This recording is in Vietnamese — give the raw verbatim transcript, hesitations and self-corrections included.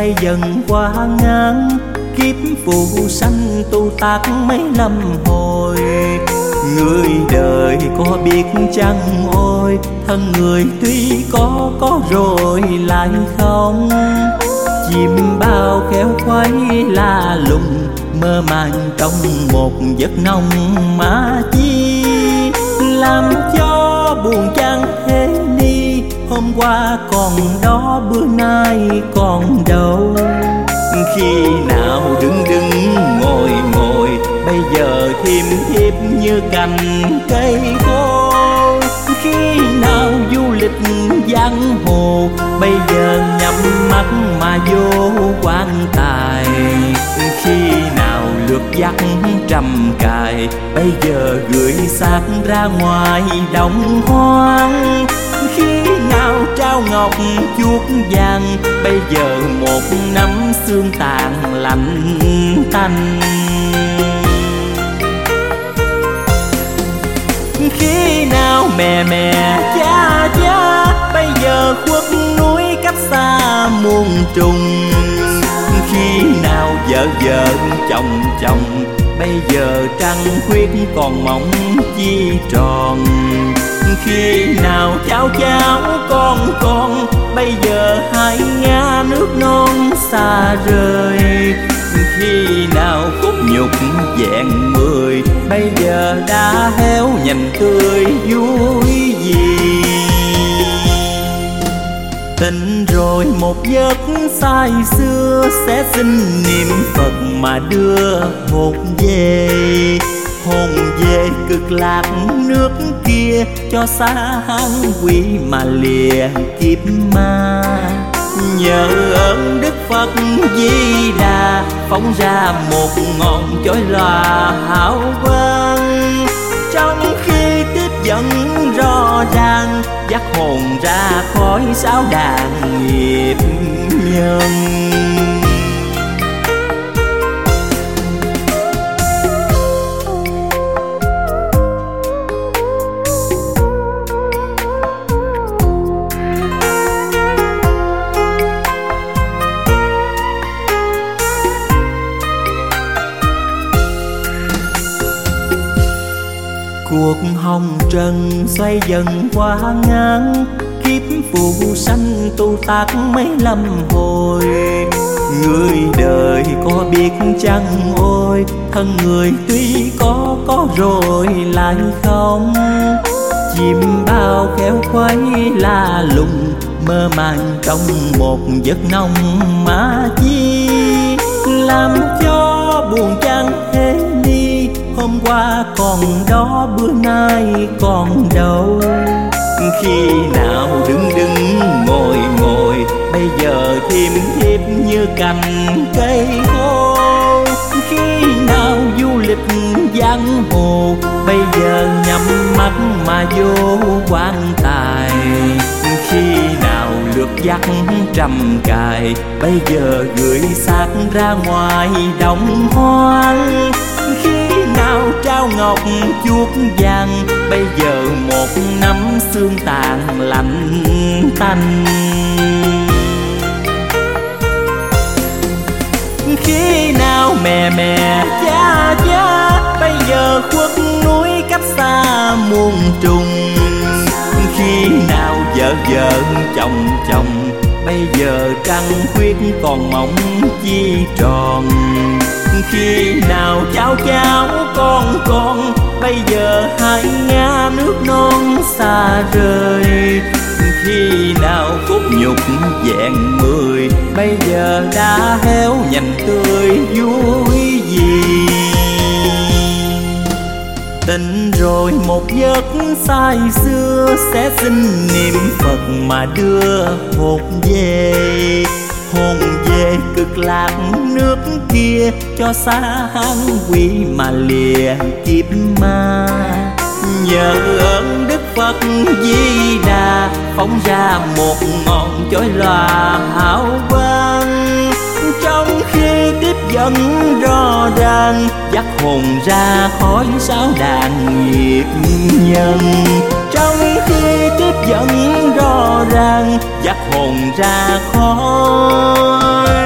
xoay dần qua ngàn kiếp phù sanh tu tác mấy lâm hồi. Người đời có biết chăng ôi, thân người tuy có có rồi lại không. Chim bao khéo khuấy la lùng, mơ màng trong một giấc nồng mà chi. Làm cho buồn chăng thế đi, hôm qua còn đó bữa nay còn đâu. Khi nào đứng đứng ngồi ngồi, bây giờ thiêm thiếp như cành cây khô. Khi nào du lịch giang hồ, bây giờ nhắm mắt mà vô quan tài. Khi nào lượt dắt trầm cài, bây giờ gửi xác ra ngoài đồng hoang. Khi nào trao ngọc chuốt vàng, bây giờ một nắm xương tàn lạnh tanh. Khi nào mẹ mẹ cha cha, bây giờ khuất núi cách xa muôn trùng. Khi nào vợ vợ chồng chồng, bây giờ trăng khuyết còn mỏng chi tròn. Khi nào cháu cháu con con, bây giờ hai ngã nước non xa rời. Khi nào cốt nhục vẹn mười, bây giờ đã héo nhành tươi vui gì. Tình rồi một giấc say xưa, sẽ xin niệm Phật mà đưa hồn về. Hồn về cực lạc nước kia, cho xa hang quỷ mà lìa kiếp ma. Nhờ ơn Đức Phật Di Đà, phóng ra một ngọn chói lòa hào quang. Trong khi tiếp dẫn rõ ràng, dắt hồn ra khỏi sáu đàn nghiệp nhân. Cuộc hồng trần xoay dần qua ngàn kiếp phù sanh tu tác mấy lâm hồi. Người đời có biết chăng ôi, thân người tuy có có rồi lại không. Chim bao khéo khuấy la lùng, mơ màng trong một giấc nồng mà chi. Làm cho buồn chăng thế đi, hôm qua còn đó bữa nay còn đâu. Khi nào đứng đứng ngồi ngồi, bây giờ thiêm thiếp như cành cây khô. Khi nào du lịch giang hồ, bây giờ nhắm mắt mà vô quan tài. Khi nào lượt dắt trầm cài, bây giờ gửi xác ra ngoài đồng hoang. Khi nào trao ngọc chuốt vàng, bây giờ một nắm xương tàn lạnh tanh. Khi nào mẹ mẹ cha cha, bây giờ khuất núi cách xa muôn trùng. Khi nào vợ vợ chồng chồng, bây giờ trăng khuyết còn mỏng chi tròn. Khi nào cháu cháu con con, bây giờ hai ngã nước non xa rời. Khi nào cốt nhục vẹn mười, bây giờ đã héo nhành tươi vui gì. Tình rồi một giấc say xưa, sẽ xin niệm Phật mà đưa hồn về. Hồn về cực lạc nước kia, cho xa hang quỷ mà lìa kiếp ma. Nhờ ơn Đức Phật Di Đà, phóng ra một ngọn chói lòa hào quang. Trong khi tiếp dẫn rõ ràng, dắt hồn ra khỏi sáu đàn nghiệp nhân. Trong khi tiếp dẫn rõ ràng, dắt hồn ra khỏi